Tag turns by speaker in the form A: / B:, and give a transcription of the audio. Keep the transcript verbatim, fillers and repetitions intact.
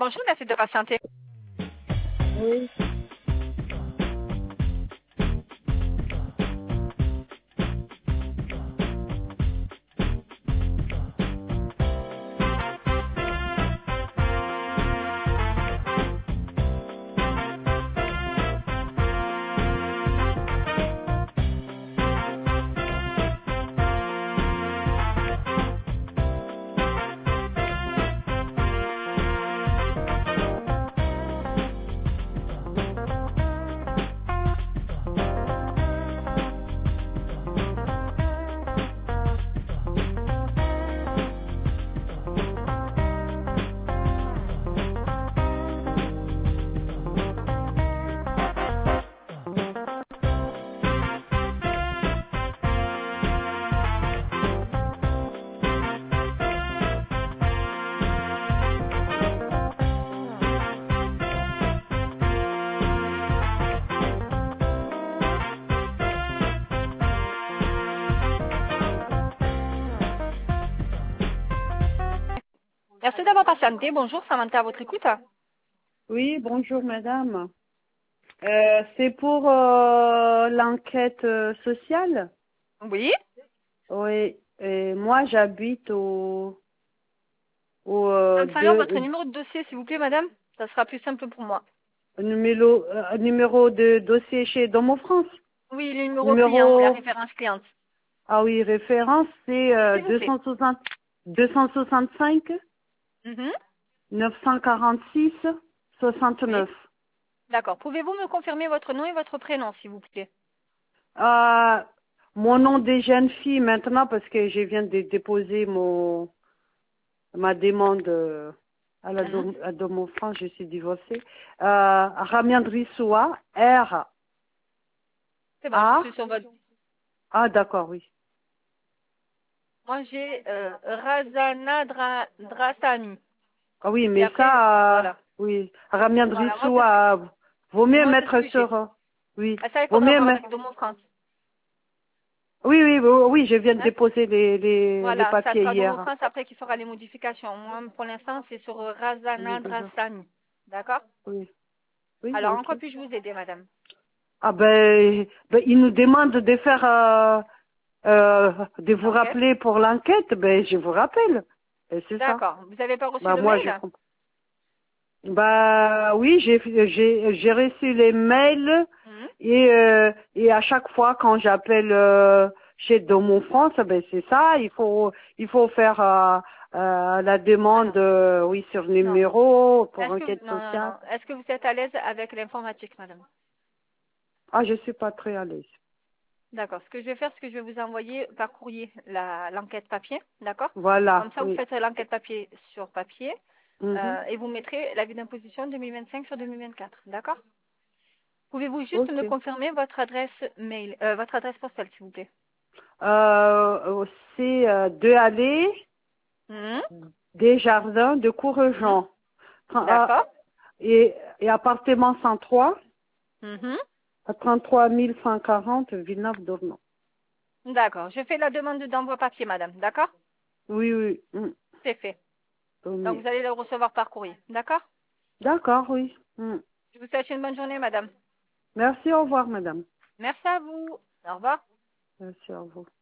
A: Bonjour, merci de patienter.
B: Oui.
A: Merci d'avoir patienté. Bonjour, Samantha, à votre écoute.
B: Oui, bonjour madame. Euh, c'est pour euh, l'enquête euh, sociale.
A: Oui.
B: Oui. Et moi j'habite au au euh,
A: Il me falloir
B: deux-
A: votre numéro de dossier, s'il vous plaît, madame. Ça sera plus simple pour moi.
B: numéro euh, numéro de dossier chez Domo France.
A: Oui, le numéro client, oui, la
B: Numéro
A: référence cliente.
B: ah oui, référence c'est euh,
A: S'il vous plaît.
B: deux cent soixante deux cent soixante-cinq
A: Mhm.
B: neuf cent quarante-six
A: Oui.
B: soixante-neuf.
A: D'accord. Pouvez-vous me confirmer votre nom et votre prénom, s'il vous plaît?
B: Euh, mon nom des jeunes filles maintenant parce que je viens de déposer mon ma demande euh, à la
A: Mhm.
B: dom- à Domo France, je suis divorcée. Euh, Ramiandrissoua, R
A: C'est bon, je
B: A
A: suis sur votre...
B: ah d'accord oui.
A: Moi, j'ai euh, Razana Dra... Drasani.
B: Ah oui
A: Et
B: mais
A: après,
B: ça euh,
A: voilà.
B: oui
A: Voilà, moi, c'est ce que,
B: Ramiandrissoua euh, vaut mieux
A: moi, c'est ce
B: mettre
A: que j'ai.
B: sur euh, oui
A: Ah, ça, il
B: vaut
A: faudra
B: mieux
A: voir
B: mettre
A: avec Domo France.
B: oui oui oui, oui je viens de
A: Hein?
B: déposer les les, les
A: Voilà, ça
B: papiers
A: sera Domo
B: hier.
A: France après qui fera les modifications. Moi, pour l'instant, c'est sur euh,
B: Oui
A: Razana
B: déjà
A: Drasani. D'accord?
B: oui oui
A: Alors, en
B: ok.
A: quoi puis-je vous aider, madame?
B: Ah ben, ben il nous demande de faire euh, euh, de vous
A: L'enquête?
B: rappeler pour l'enquête, ben je vous rappelle. Et c'est ça.
A: D'accord. Vous n'avez pas reçu
B: Bah
A: le
B: moi je
A: mail?
B: comprends. Bah oui, j'ai j'ai j'ai reçu les mails
A: Mhm.
B: et euh, et à chaque fois quand j'appelle euh, chez Domo France, ben c'est ça, il faut il faut faire euh, euh, la
A: Ah
B: demande
A: non.
B: euh, oui sur
A: Non.
B: numéro pour
A: Est-ce que
B: enquête
A: vous... Non, non,
B: sociale.
A: non. Est-ce que vous êtes à l'aise avec l'informatique, madame?
B: Ah je suis pas très à l'aise.
A: D'accord. Ce que je vais faire, c'est que je vais vous envoyer par courrier la l'enquête papier. D'accord? Comme
B: Voilà,
A: ça, vous
B: oui.
A: faites l'enquête papier sur papier
B: Mhm.
A: euh, et vous mettrez l'avis d'imposition deux mille vingt-cinq sur deux mille vingt-quatre. D'accord? Pouvez-vous juste me
B: Ok.
A: confirmer votre adresse mail, euh, votre adresse postale, s'il vous plaît?
B: Euh, c'est euh, deux allées,
A: Mhm.
B: des jardins de
A: Mhm.
B: Courgeon. Tra- euh,
A: D'accord.
B: et, et appartement cent trois,
A: Mhm.
B: à trente-trois mille cent quarante, Villeneuve-d'Ornon.
A: D'accord. Je fais la demande d'envoi papier, madame. D'accord?
B: Oui, oui. mm,
A: C'est fait.
B: tant
A: Donc,
B: mieux.
A: vous allez le recevoir par courrier. D'accord?
B: D'accord, oui. mm.
A: Je vous souhaite une bonne journée, madame.
B: Merci, au revoir, madame.
A: Merci à vous. Au revoir.
B: Merci, au revoir.